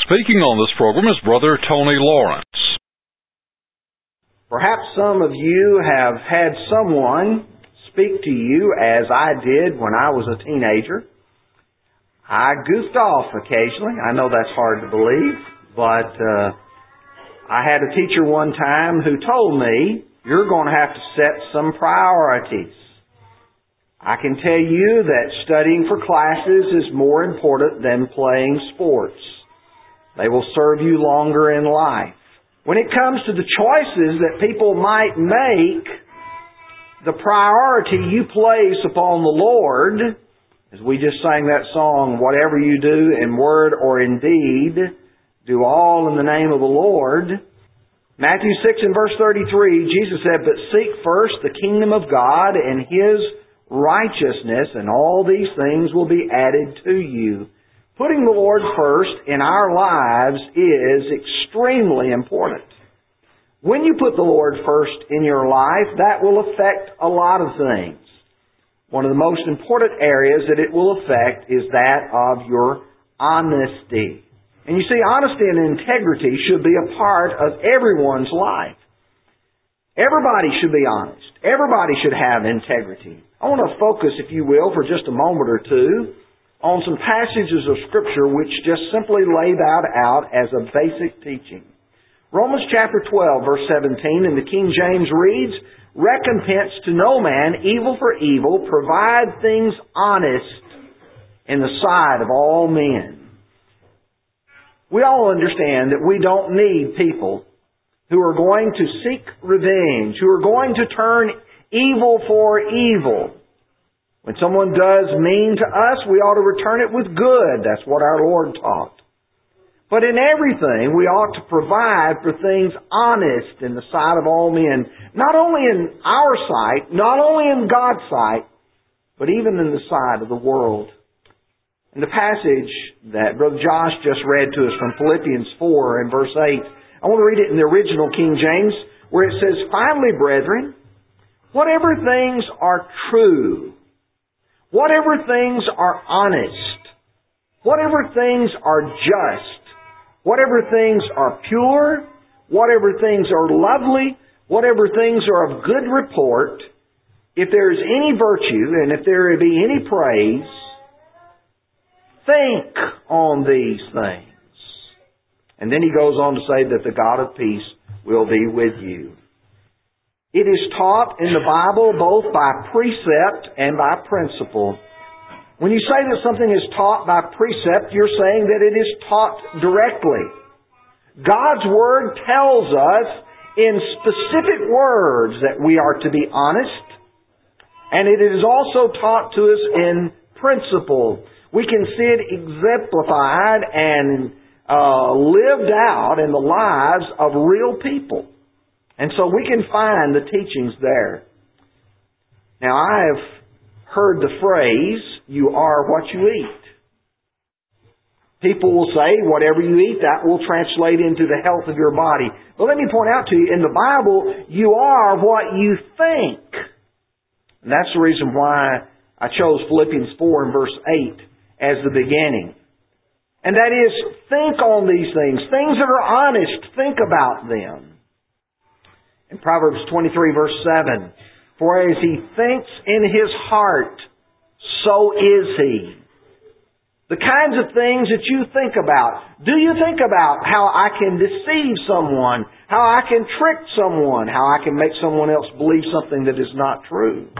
Speaking on this program is Brother Tony Lawrence. Perhaps some of you have had someone speak to you as I did when I was a teenager. I goofed off occasionally. I know that's hard to believe, but I had a teacher one time who told me, you're going to have to set some priorities. I can tell you that studying for classes is more important than playing sports. They will serve you longer in life. When it comes to the choices that people might make, the priority you place upon the Lord, as we just sang that song, whatever you do in word or in deed, do all in the name of the Lord. Matthew 6 and verse 33, Jesus said, but seek first the kingdom of God and His righteousness, and all these things will be added to you. Putting the Lord first in our lives is extremely important. When you put the Lord first in your life, that will affect a lot of things. One of the most important areas that it will affect is that of your honesty. And you see, honesty and integrity should be a part of everyone's life. Everybody should be honest. Everybody should have integrity. I want to focus, if you will, for just a moment or two on some passages of Scripture which just simply lay that out as a basic teaching. Romans chapter 12, verse 17 in the King James reads, recompense to no man evil for evil, provide things honest in the sight of all men. We all understand that we don't need people who are going to seek revenge, who are going to turn evil for evil. When someone does mean to us, we ought to return it with good. That's what our Lord taught. But in everything, we ought to provide for things honest in the sight of all men. Not only in our sight, not only in God's sight, but even in the sight of the world. In the passage that Brother Josh just read to us from Philippians 4 and verse 8, I want to read it in the original King James, where it says, finally, brethren, whatever things are true, whatever things are honest, whatever things are just, whatever things are pure, whatever things are lovely, whatever things are of good report, if there is any virtue and if there be any praise, think on these things. And then he goes on to say that the God of peace will be with you. It is taught in the Bible both by precept and by principle. When you say that something is taught by precept, you're saying that it is taught directly. God's Word tells us in specific words that we are to be honest, and it is also taught to us in principle. We can see it exemplified and lived out in the lives of real people. And so we can find the teachings there. Now, I have heard the phrase, you are what you eat. People will say, whatever you eat, that will translate into the health of your body. But let me point out to you, in the Bible, you are what you think. And that's the reason why I chose Philippians 4 and verse 8 as the beginning. And that is, think on these things that are honest, think about them. In Proverbs 23 verse 7, for as he thinks in his heart, so is he. The kinds of things that you think about. Do you think about how I can deceive someone? How I can trick someone? How I can make someone else believe something that is not true?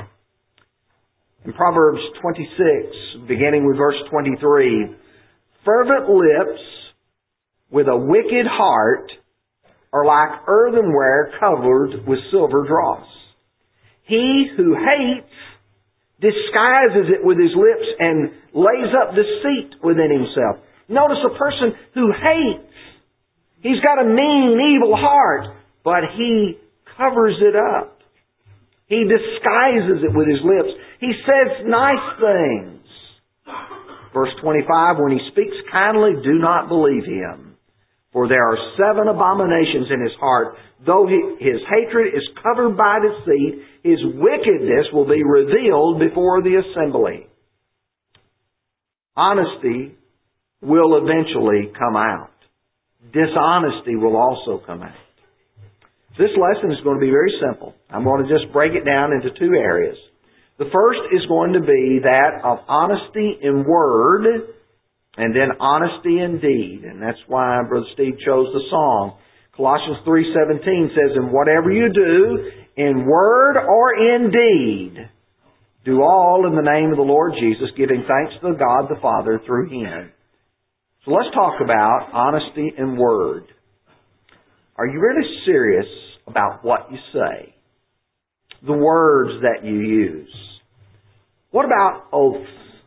In Proverbs 26, beginning with verse 23, fervent lips with a wicked heart are like earthenware covered with silver dross. He who hates disguises it with his lips and lays up deceit within himself. Notice a person who hates. He's got a mean, evil heart, but he covers it up. He disguises it with his lips. He says nice things. Verse 25, when he speaks kindly, do not believe him. For there are 7 abominations in his heart. Though his hatred is covered by deceit, his wickedness will be revealed before the assembly. Honesty will eventually come out. dishonesty will also come out. This lesson is going to be very simple. I'm going to just break it down into two areas. The first is going to be that of honesty in word and then honesty in deed. And that's why Brother Steve chose the song. Colossians 3:17 says, "And whatever you do, in word or in deed, do all in the name of the Lord Jesus, giving thanks to God the Father through Him." So let's talk about honesty in word. Are you really serious about what you say? The words that you use. What about oaths?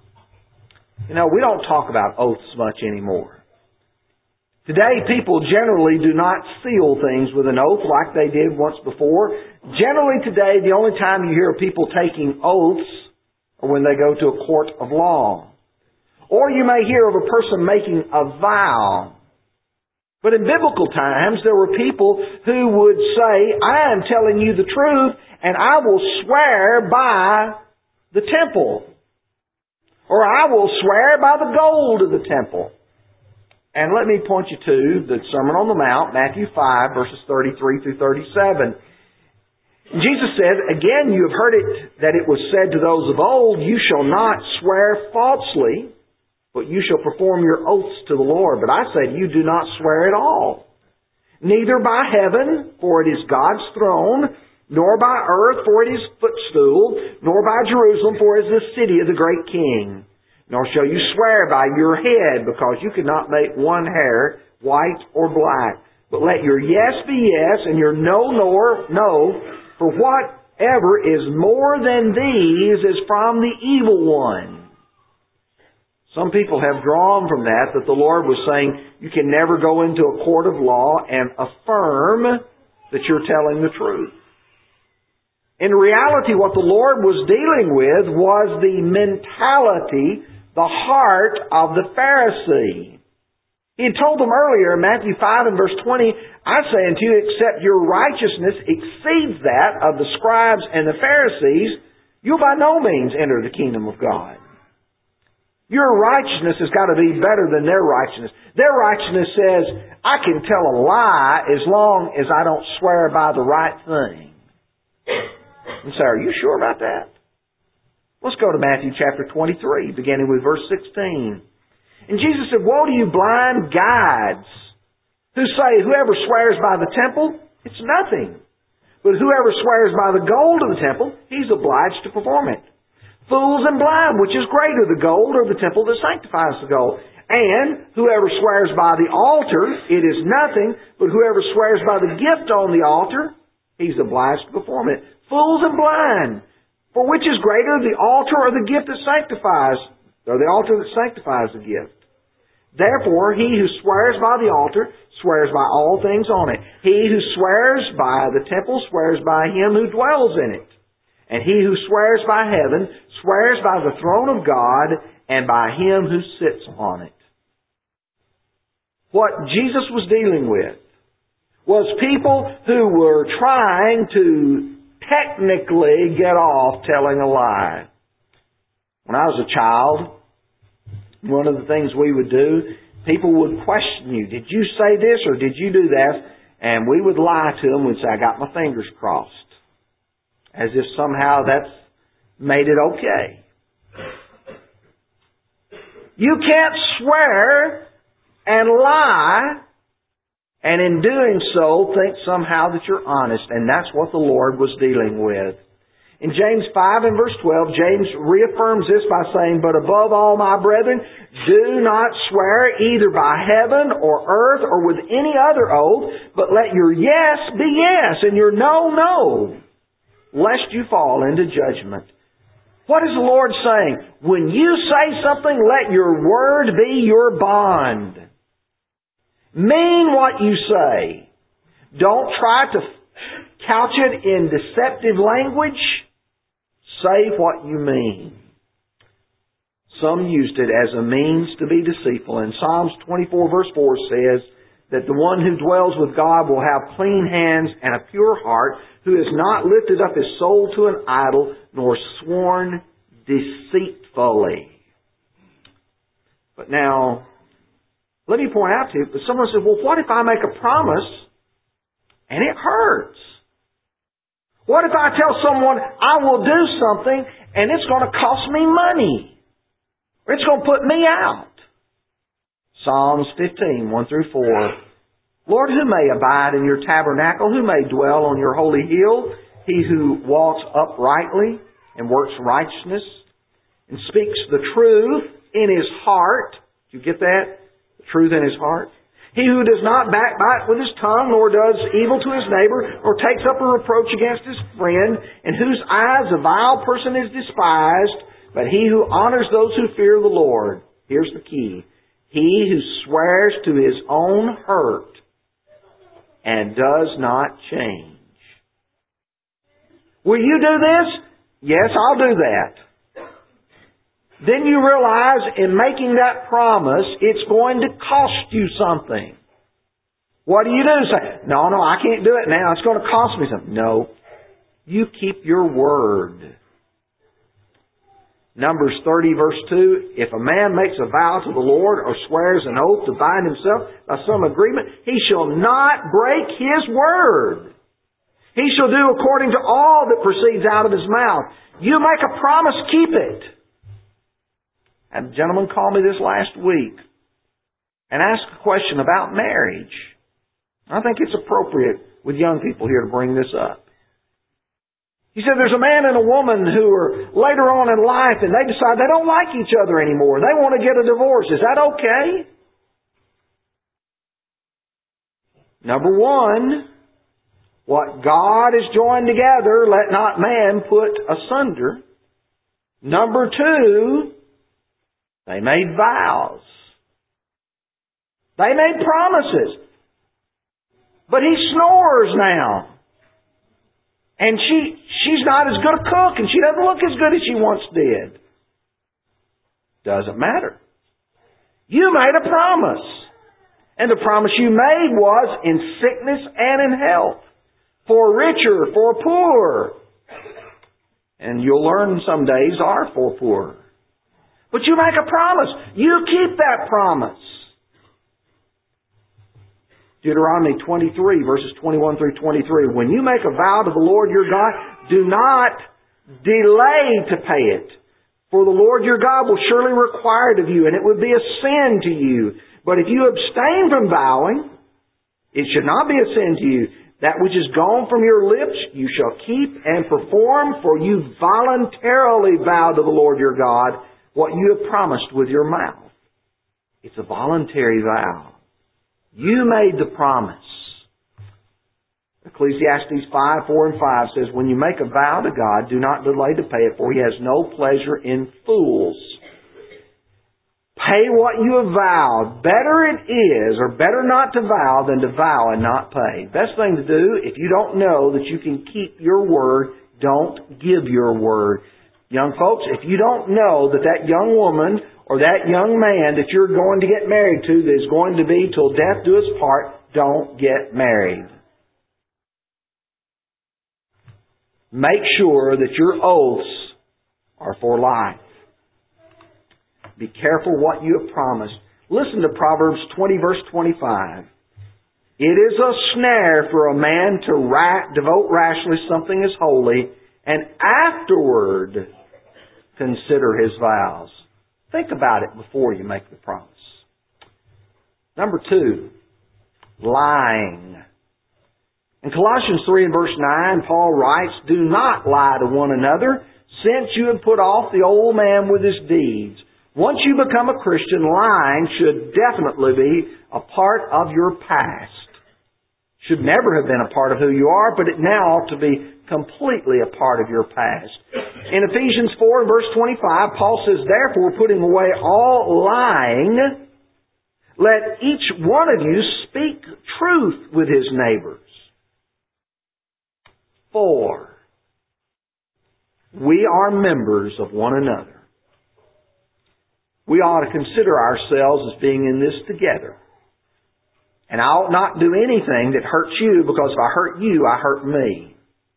You know, we don't talk about oaths much anymore. Today, people generally do not seal things with an oath like they did once before. Generally today, the only time you hear people taking oaths are when they go to a court of law. Or you may hear of a person making a vow. But in biblical times, there were people who would say, "I am telling you the truth, and I will swear by the temple." Or, "I will swear by the gold of the temple." And let me point you to the Sermon on the Mount, Matthew 5, verses 33 through 37. Jesus said, "Again, you have heard it, that it was said to those of old, 'You shall not swear falsely, but you shall perform your oaths to the Lord.' But I say to you, do not swear at all. Neither by heaven, for it is God's throne, nor by earth, for it is footstool, nor by Jerusalem, for it is the city of the great King. Nor shall you swear by your head, because you cannot make one hair white or black. But let your yes be yes, and your no, nor no, for whatever is more than these is from the evil one." Some people have drawn from that the Lord was saying you can never go into a court of law and affirm that you're telling the truth. In reality, what the Lord was dealing with was the mentality, the heart of the Pharisee. He had told them earlier in Matthew 5 and verse 20, "I say unto you, except your righteousness exceeds that of the scribes and the Pharisees, you'll by no means enter the kingdom of God." Your righteousness has got to be better than their righteousness. Their righteousness says, "I can tell a lie as long as I don't swear by the right thing." And say, "Are you sure about that?" Let's go to Matthew chapter 23, beginning with verse 16. And Jesus said, "Woe to you blind guides, who say, 'Whoever swears by the temple, it's nothing. But whoever swears by the gold of the temple, he's obliged to perform it. Fools and blind, which is greater, the gold or the temple that sanctifies the gold? And whoever swears by the altar, it is nothing. But whoever swears by the gift on the altar, he's obliged to perform it. Fools and blind, for which is greater, the altar or the gift that sanctifies, or the altar that sanctifies the gift? Therefore, he who swears by the altar swears by all things on it. He who swears by the temple swears by him who dwells in it. And he who swears by heaven swears by the throne of God and by him who sits on it." What Jesus was dealing with was people who were trying to technically get off telling a lie. When I was a child, one of the things we would do, people would question you. "Did you say this or did you do that?" And we would lie to them. We'd say, "I got my fingers crossed." As if somehow that's made it okay. You can't swear and lie, and in doing so, think somehow that you're honest. And that's what the Lord was dealing with. In James 5 and verse 12, James reaffirms this by saying, "But above all, my brethren, do not swear either by heaven or earth or with any other oath, but let your yes be yes and your no, no, lest you fall into judgment." What is the Lord saying? When you say something, let your word be your bond. Mean what you say. Don't try to couch it in deceptive language. Say what you mean. Some used it as a means to be deceitful. And Psalms 24 verse 4 says that the one who dwells with God will have clean hands and a pure heart, who has not lifted up his soul to an idol, nor sworn deceitfully. But now, let me point out to you, but someone says, well, what if I make a promise and it hurts? What if I tell someone I will do something and it's going to cost me money? Or it's going to put me out? Psalms 15, 1 through 4. Lord, who may abide in your tabernacle? Who may dwell on your holy hill? He who walks uprightly and works righteousness and speaks the truth in his heart. Do you get that? The truth in his heart. He who does not backbite with his tongue, nor does evil to his neighbor, nor takes up a reproach against his friend, in whose eyes a vile person is despised, but he who honors those who fear the Lord. Here's the key. He who swears to his own hurt and does not change. Will you do this? Yes, I'll do that. Then you realize in making that promise, it's going to cost you something. What do? Say, no, I can't do it now. It's going to cost me something. No. You keep your word. Numbers 30 verse 2, if a man makes a vow to the Lord or swears an oath to bind himself by some agreement, he shall not break his word. He shall do according to all that proceeds out of his mouth. You make a promise, keep it. A gentleman called me this last week and asked a question about marriage. I think it's appropriate with young people here to bring this up. He said there's a man and a woman who are later on in life and they decide they don't like each other anymore. They want to get a divorce. Is that okay? Number one, what God has joined together, let not man put asunder. Number two, they made vows. They made promises. But he snores now. And she's not as good a cook and she doesn't look as good as she once did. Doesn't matter. You made a promise. And the promise you made was in sickness and in health. For richer, for poor. And you'll learn some days are for poor. But you make a promise. You keep that promise. Deuteronomy 23, verses 21 through 23. When you make a vow to the Lord your God, do not delay to pay it. For the Lord your God will surely require it of you, and it would be a sin to you. But if you abstain from vowing, it should not be a sin to you. That which is gone from your lips you shall keep and perform, for you voluntarily vow to the Lord your God what you have promised with your mouth. It's a voluntary vow. You made the promise. Ecclesiastes 5, 4 and 5 says, when you make a vow to God, do not delay to pay it, for He has no pleasure in fools. Pay what you have vowed. Better it is, or better not to vow than to vow and not pay. Best thing to do, if you don't know that you can keep your word, don't give your word. Young folks, if you don't know that that young woman or that young man that you're going to get married to that is going to be till death do us part, don't get married. Make sure that your oaths are for life. Be careful what you have promised. Listen to Proverbs 20 verse 25. It is a snare for a man to devote rashly something as holy and afterward consider his vows. Think about it before you make the promise. Number 2, lying. In Colossians 3 and verse 9, Paul writes, do not lie to one another, since you have put off the old man with his deeds. Once you become a Christian, lying should definitely be a part of your past. Should never have been a part of who you are, but it now ought to be completely a part of your past. In Ephesians 4 verse 25, Paul says, therefore, putting away all lying, let each one of you speak truth with his neighbors. 4, we are members of one another. We ought to consider ourselves as being in this together. And I ought not do anything that hurts you, because if I hurt you, I hurt me.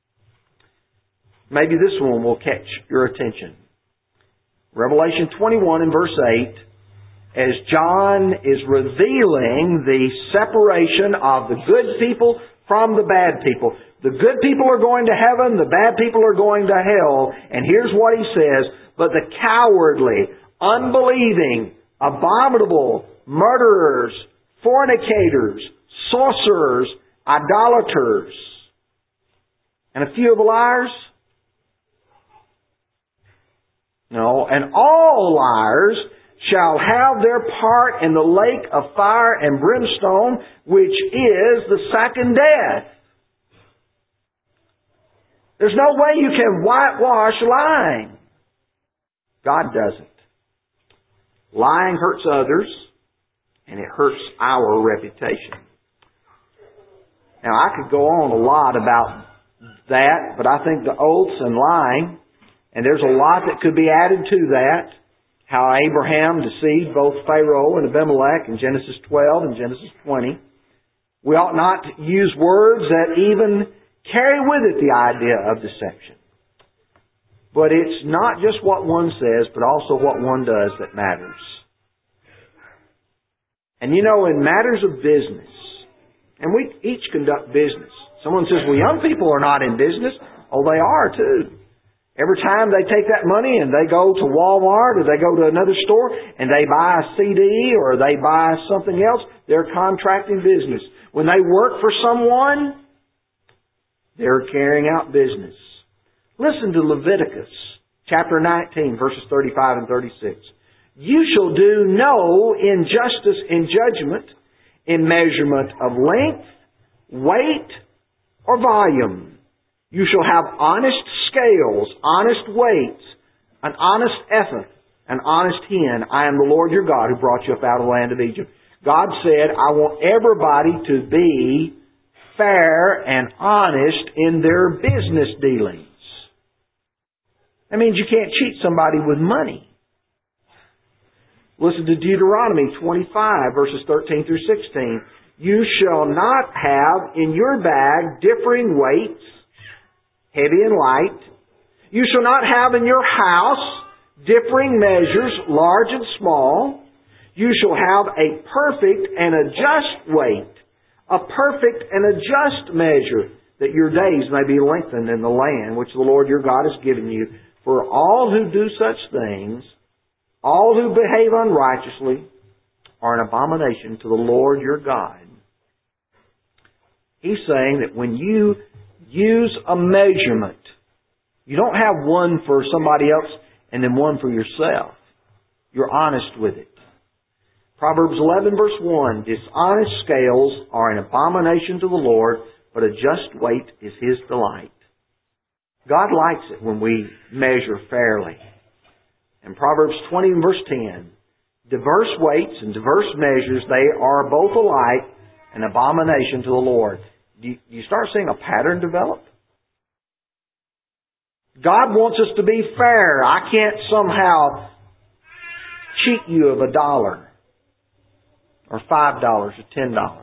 Maybe this one will catch your attention. Revelation 21 and verse 8. as John is revealing the separation of the good people from the bad people. The good people are going to heaven, the bad people are going to hell. And here's what he says, but the cowardly, unbelieving, abominable, murderers, fornicators, sorcerers, idolaters, and a few of the liars? No, and all liars shall have their part in the lake of fire and brimstone, which is the second death. There's no way you can whitewash lying. God doesn't. Lying hurts others, and it hurts our reputation. Now, I could go on a lot about that, but I think the oaths and lying, and there's a lot that could be added to that. How Abraham deceived both Pharaoh and Abimelech in Genesis 12 and Genesis 20. We ought not to use words that even carry with it the idea of deception. But it's not just what one says, but also what one does that matters. And you know, in matters of business, and we each conduct business. Someone says, well, young people are not in business. Oh, they are too. Every time they take that money and they go to Walmart or they go to another store and they buy a CD or they buy something else, they're contracting business. When they work for someone, they're carrying out business. Listen to Leviticus chapter 19, verses 35 and 36. You shall do no injustice in judgment, in measurement of length, weight, or volume. You shall have honest scales, honest weights, an honest ephah, an honest hin. I am the Lord your God who brought you up out of the land of Egypt. God said, I want everybody to be fair and honest in their business dealings. That means you can't cheat somebody with money. Listen to Deuteronomy 25, verses 13 through 16. You shall not have in your bag differing weights, heavy and light. You shall not have in your house differing measures, large and small. You shall have a perfect and a just weight, a perfect and a just measure, that your days may be lengthened in the land which the Lord your God has given you. For all who do such things, all who behave unrighteously, are an abomination to the Lord your God. He's saying that when you use a measurement, you don't have one for somebody else and then one for yourself. You're honest with it. Proverbs 11 verse 1, dishonest scales are an abomination to the Lord, but a just weight is His delight. God likes it when we measure fairly. In Proverbs 20 and verse 10, diverse weights and diverse measures, they are both alike an abomination to the Lord. Do you start seeing a pattern develop? God wants us to be fair. I can't somehow cheat you of $1 or $5 or $10.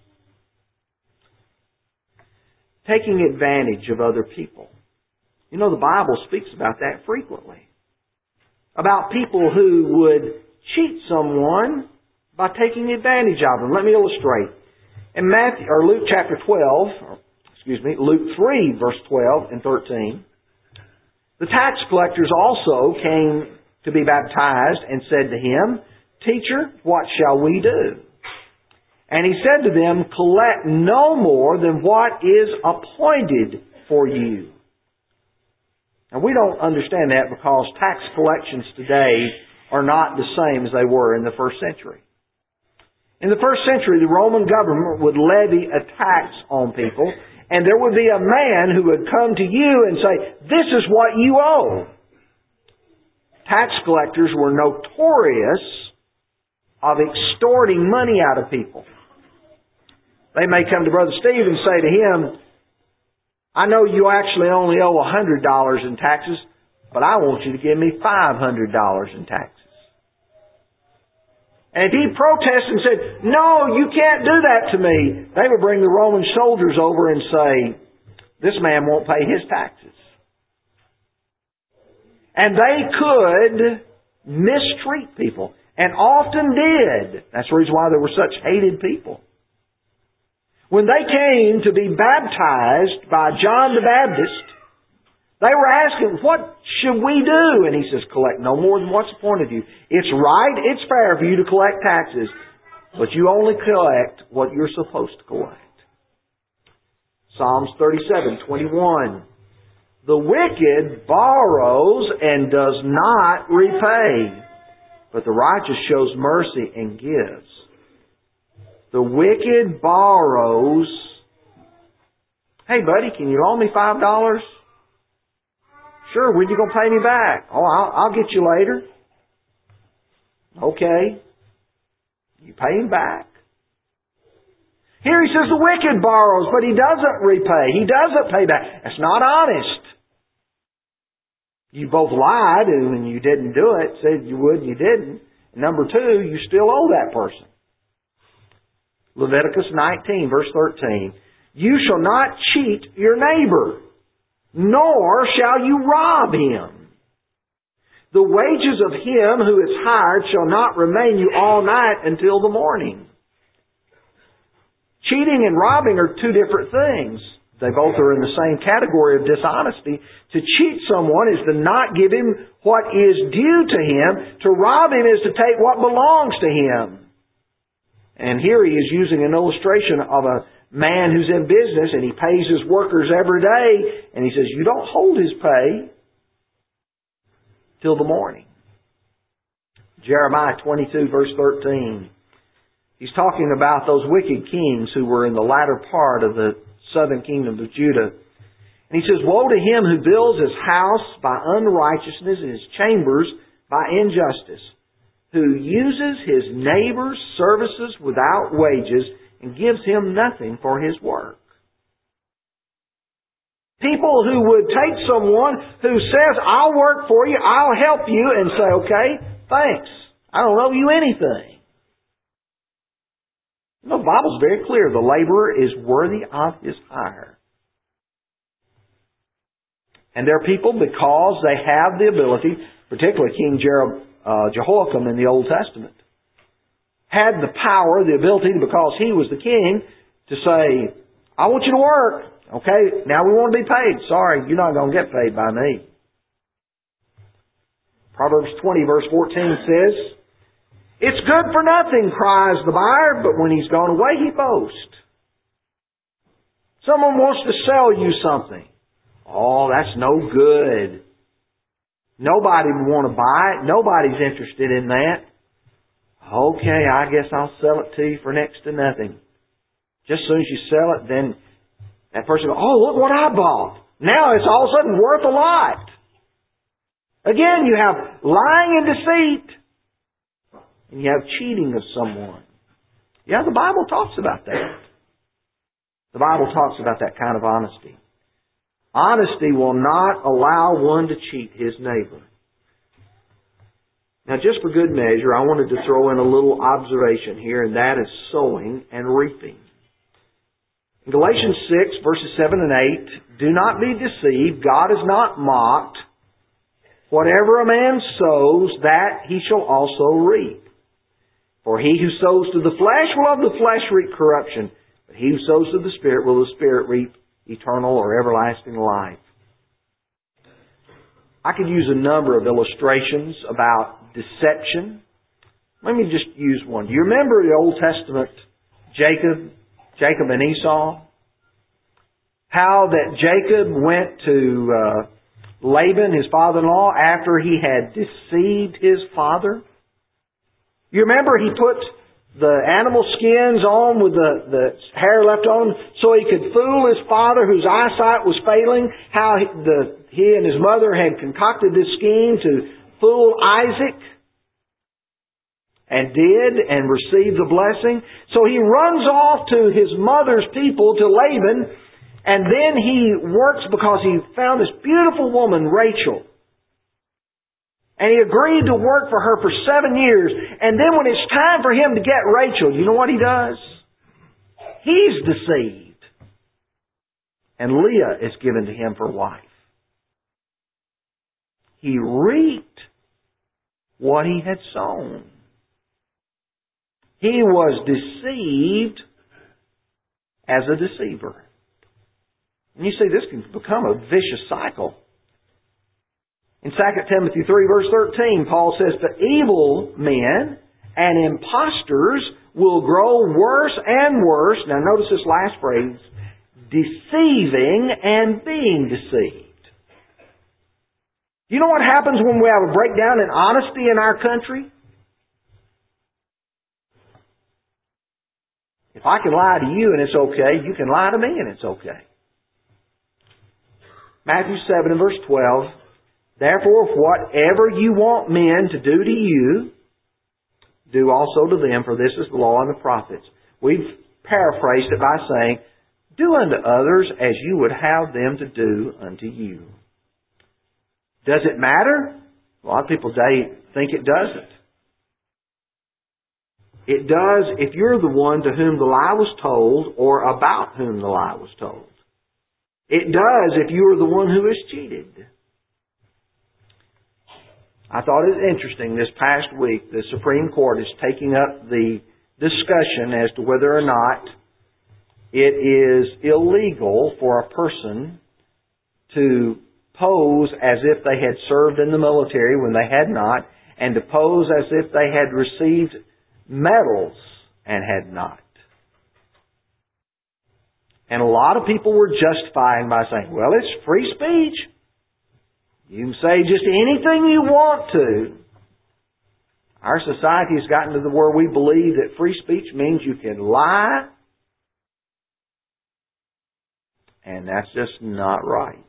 Taking advantage of other people. You know, the Bible speaks about that frequently. About people who would cheat someone by taking advantage of them. Let me illustrate. In Luke chapter 12, Luke 3 verse 12 and 13, the tax collectors also came to be baptized and said to Him, Teacher, what shall we do? And He said to them, collect no more than what is appointed for you. Now, we don't understand that because tax collections today are not the same as they were in the first century. In the first century, the Roman government would levy a tax on people, and there would be a man who would come to you and say, this is what you owe. Tax collectors were notorious of extorting money out of people. They may come to Brother Steve and say to him, I know you actually only owe $100 in taxes, but I want you to give me $500 in taxes. And if he protested and said, no, you can't do that to me, they would bring the Roman soldiers over and say, this man won't pay his taxes. And they could mistreat people. and often did. That's the reason why there were such hated people. When they came to be baptized by John the Baptist, they were asking, what should we do? And he says, collect no more than what's appointed you. It's right, it's fair for you to collect taxes, but you only collect what you're supposed to collect. Psalms 37:21. The wicked borrows and does not repay, but the righteous shows mercy and gives. The wicked borrows. Hey buddy, can you loan me $5? Sure, when are you going to pay me back? Oh, I'll get you later. Okay. You pay him back. Here he says the wicked borrows, but he doesn't repay. He doesn't pay back. That's not honest. You both lied and you didn't do it, said you would and you didn't. And number two, you still owe that person. Leviticus 19, verse 13. You shall not cheat your neighbor, nor shall you rob him. The wages of him who is hired shall not remain you all night until the morning. Cheating and robbing are two different things. They both are in the same category of dishonesty. To cheat someone is to not give him what is due to him. To rob him is to take what belongs to him. And here he is using an illustration of a man who's in business and he pays his workers every day. And he says, you don't hold his pay till the morning. Jeremiah 22 verse 13. He's talking about those wicked kings who were in the latter part of the southern kingdom of Judah. And he says, woe to him who builds his house by unrighteousness and his chambers by injustice, who uses his neighbor's services without wages and gives him nothing for his work. People who would take someone who says, I'll work for you, I'll help you, and say, okay, thanks. I don't owe you anything. No, the Bible's very clear. The laborer is worthy of his hire. And there are people, because they have the ability, particularly King Jehoiakim in the Old Testament, had the power, the ability, because he was the king, to say, I want you to work. Okay, now we want to be paid. Sorry, you're not going to get paid by me. Proverbs 20 verse 14 says, it's good for nothing, cries the buyer, but when he's gone away, he boasts. Someone wants to sell you something. Oh, that's no good. Nobody would want to buy it. Nobody's interested in that. Okay, I guess I'll sell it to you for next to nothing. Just as soon as you sell it, then that person goes, oh, look what I bought. Now it's all of a sudden worth a lot. Again, you have lying and deceit. And you have cheating of someone. Yeah, the Bible talks about that. The Bible talks about that kind of honesty. Honesty will not allow one to cheat his neighbor. Now, just for good measure, I wanted to throw in a little observation here, and that is sowing and reaping. In Galatians 6, verses 7 and 8, do not be deceived. God is not mocked. Whatever a man sows, that he shall also reap. For he who sows to the flesh will of the flesh reap corruption, but he who sows to the Spirit will of the Spirit reap eternal or everlasting life. I could use a number of illustrations about deception. Let me just use one. Do you remember the Old Testament Jacob and Esau? How that Jacob went to Laban, his father-in-law, after he had deceived his father? You remember he put the animal skins on with the hair left on so he could fool his father whose eyesight was failing? How he and his mother had concocted this scheme to fool Isaac? And did, and received the blessing. So he runs off to his mother's people, to Laban, and then he works because he found this beautiful woman, Rachel. And he agreed to work for her for 7 years. And then when it's time for him to get Rachel, you know what he does? He's deceived. And Leah is given to him for wife. He reaped what he had sown. He was deceived as a deceiver. And you see, this can become a vicious cycle. In 2 Timothy 3 verse 13, Paul says, "But evil men and impostors will grow worse and worse." Now notice this last phrase, deceiving and being deceived. You know what happens when we have a breakdown in honesty in our country? If I can lie to you and it's okay, you can lie to me and it's okay. Matthew 7 and verse 12, "Therefore, whatever you want men to do to you, do also to them, for this is the law and the prophets." We've paraphrased it by saying, "Do unto others as you would have them to do unto you." Does it matter? A lot of people today think it doesn't. It does if you're the one to whom the lie was told or about whom the lie was told. It does if you are the one who is cheated. I thought it was interesting this past week the Supreme Court is taking up the discussion as to whether or not it is illegal for a person to pose as if they had served in the military when they had not, and to pose as if they had received medals and had not. And a lot of people were justifying by saying, well, it's free speech. You can say just anything you want to. Our society has gotten to where we believe that free speech means you can lie, and that's just not right.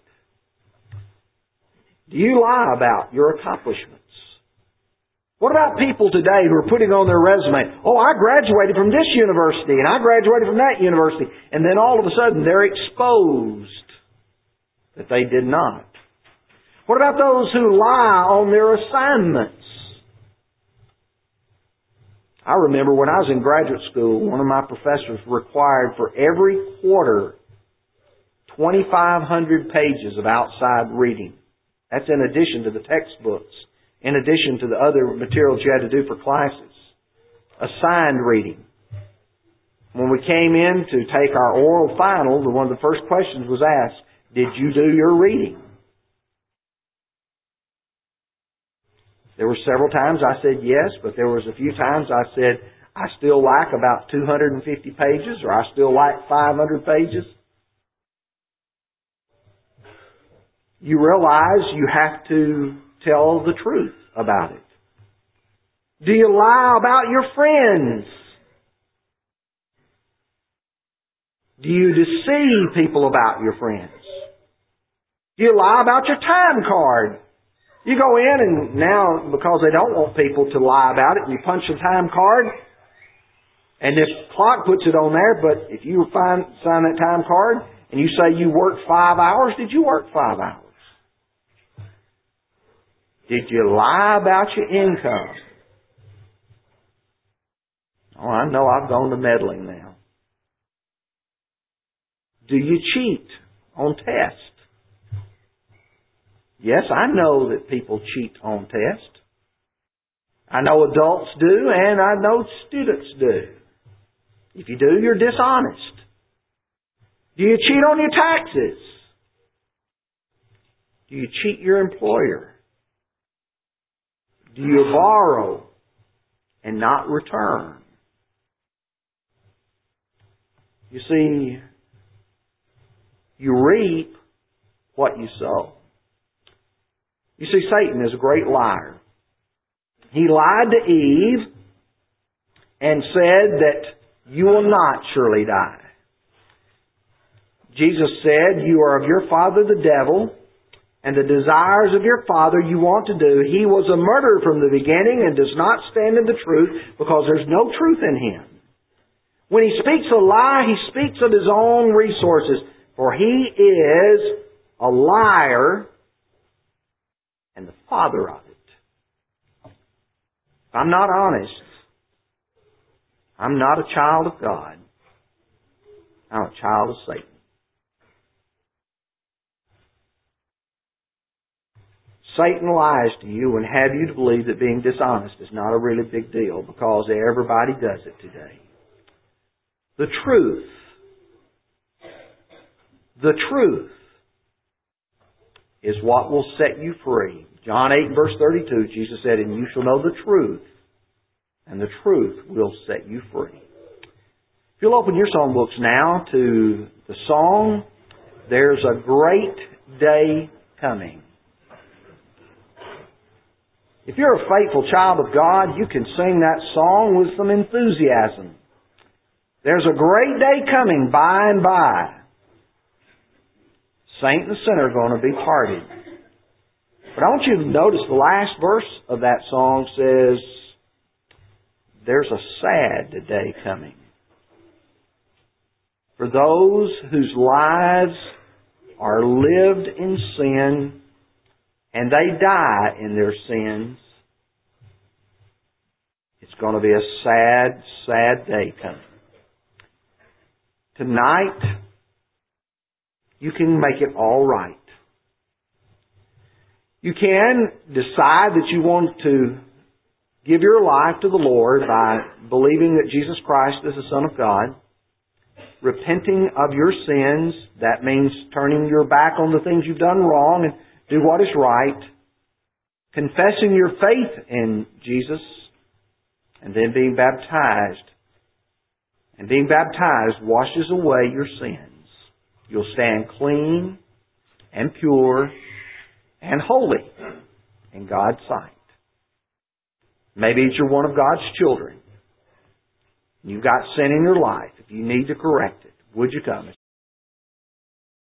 Do you lie about your accomplishments? What about people today who are putting on their resume, "Oh, I graduated from this university and I graduated from that university," and then all of a sudden they're exposed that they did not? What about those who lie on their assignments? I remember when I was in graduate school, one of my professors required for every quarter 2,500 pages of outside reading. That's in addition to the textbooks, in addition to the other materials you had to do for classes. Assigned reading. When we came in to take our oral final, one of the first questions was asked, "Did you do your reading?" There were several times I said yes, but there was a few times I said, "I still lack about 250 pages," or "I still lack 500 pages. You realize you have to tell the truth about it. Do you lie about your friends? Do you deceive people about your friends? Do you lie about your time card? You go in and now, because they don't want people to lie about it, you punch the time card, and this clock puts it on there, but if you sign that time card and you say you worked 5 hours, did you work 5 hours? Did you lie about your income? Oh, I know I've gone to meddling now. Do you cheat on tests? Yes, I know that people cheat on tests. I know adults do, and I know students do. If you do, you're dishonest. Do you cheat on your taxes? Do you cheat your employer? Do you borrow and not return? You see, you reap what you sow. You see, Satan is a great liar. He lied to Eve and said that you will not surely die. Jesus said, "You are of your father the devil, and the desires of your father you want to do. He was a murderer from the beginning and does not stand in the truth because there's no truth in him. When he speaks a lie, he speaks of his own resources, for he is a liar and the father of it." If I'm not honest, I'm not a child of God. I'm a child of Satan. Satan lies to you and have you to believe that being dishonest is not a really big deal because everybody does it today. The truth is what will set you free. John 8 verse 32, Jesus said, "And you shall know the truth, and the truth will set you free." If you'll open your songbooks now to the song, "There's a Great Day Coming." If you're a faithful child of God, you can sing that song with some enthusiasm. There's a great day coming by and by. Saint and sinner are going to be parted. But I want you to notice the last verse of that song says, "There's a sad day coming for those whose lives are lived in sin and they die in their sins." It's going to be a sad, sad day coming. Tonight, you can make it all right. You can decide that you want to give your life to the Lord by believing that Jesus Christ is the Son of God, repenting of your sins. That means turning your back on the things you've done wrong and do what is right, confessing your faith in Jesus, and then being baptized. And being baptized washes away your sins. You'll stand clean and pure and holy in God's sight. Maybe you're one of God's children. You've got sin in your life. If you need to correct it, would you come?